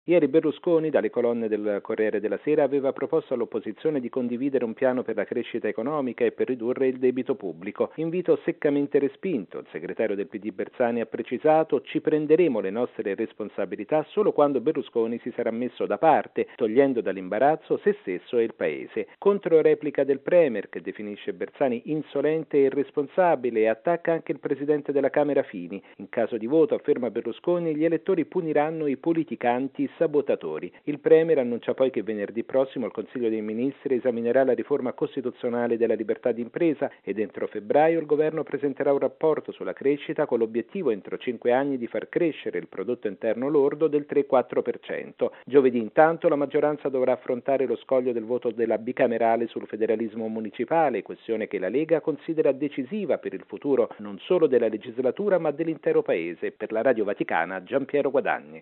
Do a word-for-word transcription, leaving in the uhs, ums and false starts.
Ieri Berlusconi, dalle colonne del Corriere della Sera, aveva proposto all'opposizione di condividere un piano per la crescita economica e per ridurre il debito pubblico. Invito seccamente respinto. Il segretario del P D Bersani ha precisato: ci prenderemo le nostre responsabilità solo quando Berlusconi si sarà messo da parte, togliendo dall'imbarazzo se stesso e il Paese. Controreplica del Premier, che definisce Bersani insolente e irresponsabile e attacca anche il presidente della Camera Fini. In caso di voto, afferma Berlusconi, gli elettori puniranno i politicanti sabotatori. Il Premier annuncia poi che venerdì prossimo il Consiglio dei Ministri esaminerà la riforma costituzionale della libertà d'impresa e entro febbraio il governo presenterà un rapporto sulla crescita con l'obiettivo entro cinque anni di far crescere il prodotto interno lordo del tre quattro per cento. Giovedì intanto la maggioranza dovrà affrontare lo scoglio del voto della bicamerale sul federalismo municipale, questione che la Lega considera decisiva per il futuro non solo della legislatura ma dell'intero Paese. Per la Radio Vaticana, Giampiero Guadagni.